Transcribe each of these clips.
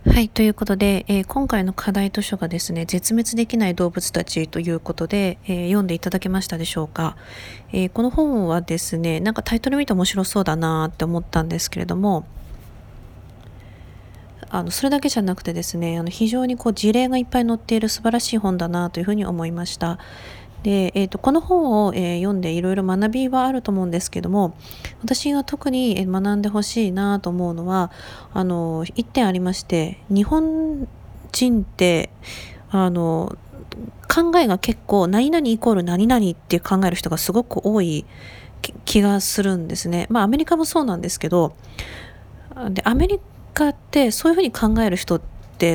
はい。ということで、今回の課題図書がですね、絶滅できない動物たちということで、読んでいただけましたでしょうか。この本はですね、なんかタイトル見て面白そうだなって思ったんですけれども、それだけじゃなくてですね、非常に事例がいっぱい載っている素晴らしい本だなというふうに思いました。で、この本を、読んでいろいろ学びはあると思うんですけども、私が特に学んでほしいなと思うのは、一点ありまして、日本人って、あの、考えが結構何々イコール何々って考える人がすごく多い気がするんですね。まあアメリカもそうなんですけど、で、アメリカってそういうふうに考える人って、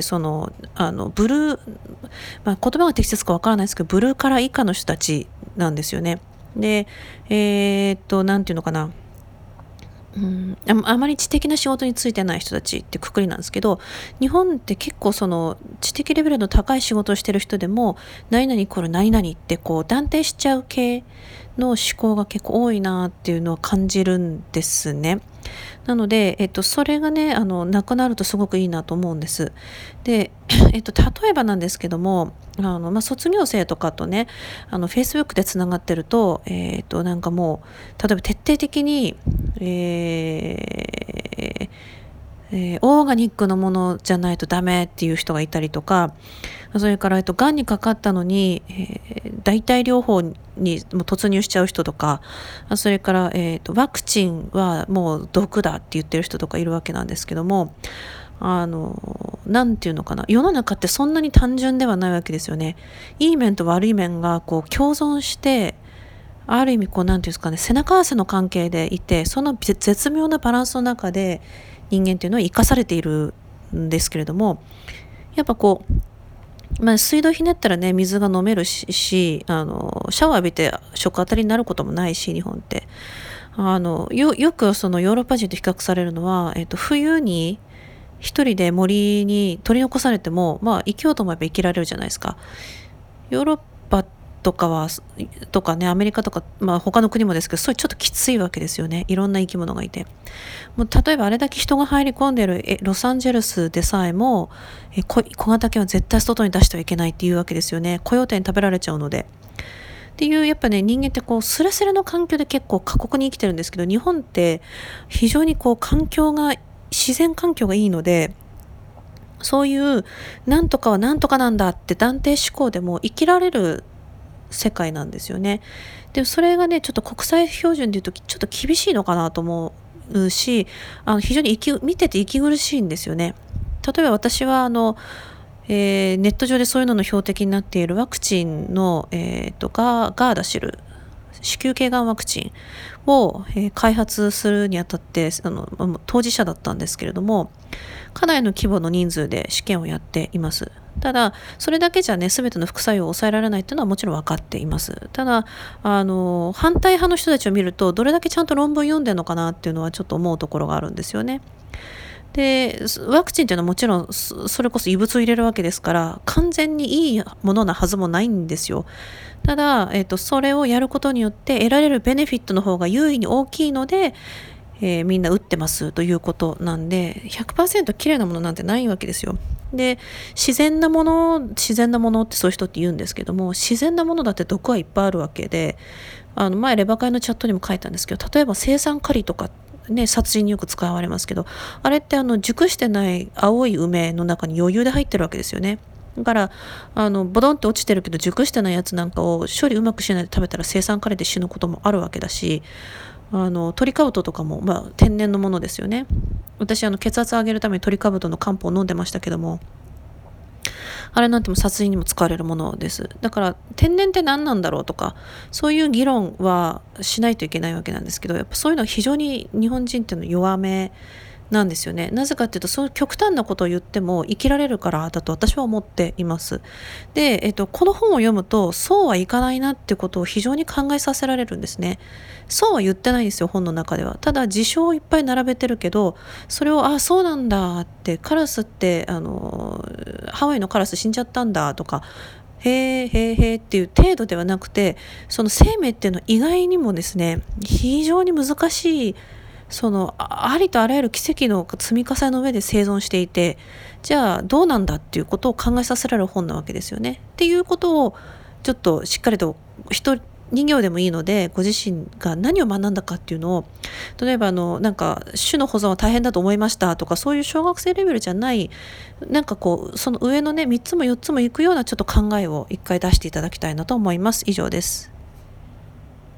ブルー、まあ、言葉が適切かわからないですけど、ブルーカラー以下の人たちなんですよね。で、なんていうのかな。あまり知的な仕事についてない人たちってくくりなんですけど、日本って結構その知的レベルの高い仕事をしてる人でも、何々イコール何々って断定しちゃう系の思考が結構多いなっていうのを感じるんですね。なので、それがね、なくなるとすごくいいなと思うんです。で、例えばなんですけども、卒業生とかとね、Facebook でつながってると、なんかもう、例えば徹底的に、オーガニックのものじゃないとダメっていう人がいたりとか、それから、がんにかかったのに、代替療法にも突入しちゃう人とか、それから、ワクチンはもう毒だって言ってる人とかいるわけなんですけども、なんていうのかな、世の中ってそんなに単純ではないわけですよね。いい面と悪い面が共存して、ある意味なんていうんですかね、背中合わせの関係でいて、その絶妙なバランスの中で人間っていうのは生かされているんですけれども、やっぱ水道ひねったらね、水が飲めるし、シャワー浴びて食当たりになることもないし、日本って。よくそのヨーロッパ人と比較されるのは、冬に一人で森に取り残されても、生きようと思えば生きられるじゃないですか。ヨーロッパとかね、アメリカとか、他の国もですけど、そういうちょっときついわけですよね。いろんな生き物がいて。もう例えばあれだけ人が入り込んでいるロサンゼルスでさえも、小型犬は絶対外に出してはいけないっていうわけですよね。コヨーテに食べられちゃうので。っていう、やっぱね、人間ってスレスレの環境で結構過酷に生きてるんですけど、日本って非常に自然環境がいいので、そういうなんとかはなんとかなんだって断定思考でも生きられる世界なんですよね。でそれがね、ちょっと国際標準でいうとちょっと厳しいのかなと思うし、非常に見てて息苦しいんですよね。例えば私はネット上でそういうのの標的になっているワクチンの、ガーダシル子宮頸がんワクチンを、開発するにあたって当事者だったんですけれども、かなりの規模の人数で試験をやっています。ただそれだけじゃね、全ての副作用を抑えられないというのはもちろん分かっています。ただ反対派の人たちを見ると、どれだけちゃんと論文読んでるのかなっていうのはちょっと思うところがあるんですよね。でワクチンっていうのはもちろんそれこそ異物を入れるわけですから、完全にいいものなはずもないんですよ。ただ、それをやることによって得られるベネフィットの方が優位に大きいので、みんな打ってますということなんで、 100% 綺麗なものなんてないわけですよ。で自然なものってそういう人って言うんですけども、自然なものだって毒はいっぱいあるわけで、前レバ会のチャットにも書いたんですけど、例えば青酸カリとかね、殺人によく使われますけど、あれって熟してない青い梅の中に余裕で入ってるわけですよね。だからボドンって落ちてるけど熟してないやつなんかを処理うまくしないで食べたら青酸カリで死ぬこともあるわけだし、トリカブトとかも、天然のものですよね。私血圧を上げるためにトリカブトの漢方を飲んでましたけども、あれなんても殺人にも使われるものです。だから天然って何なんだろうとか、そういう議論はしないといけないわけなんですけど、やっぱそういうのは非常に日本人っていうのは弱めなんですよね。なぜかっていうと、そういう極端なことを言っても生きられるからだと私は思っています。で、この本を読むとそうはいかないなってことを非常に考えさせられるんですね。そうは言ってないんですよ、本の中では。ただ事象をいっぱい並べてるけど、それをそうなんだって、カラスってハワイのカラス死んじゃったんだとか、へーへーへーっていう程度ではなくて、その生命っていうのは意外にもですね、非常に難しいありとあらゆる奇跡の積み重ねの上で生存していて、じゃあどうなんだっていうことを考えさせられる本なわけですよね。っていうことをちょっとしっかりと人形でもいいので、ご自身が何を学んだかっていうのを、例えばなんか種の保存は大変だと思いましたとか、そういう小学生レベルじゃない、なんかその上のね3つも4つもいくようなちょっと考えを一回出していただきたいなと思います。以上です。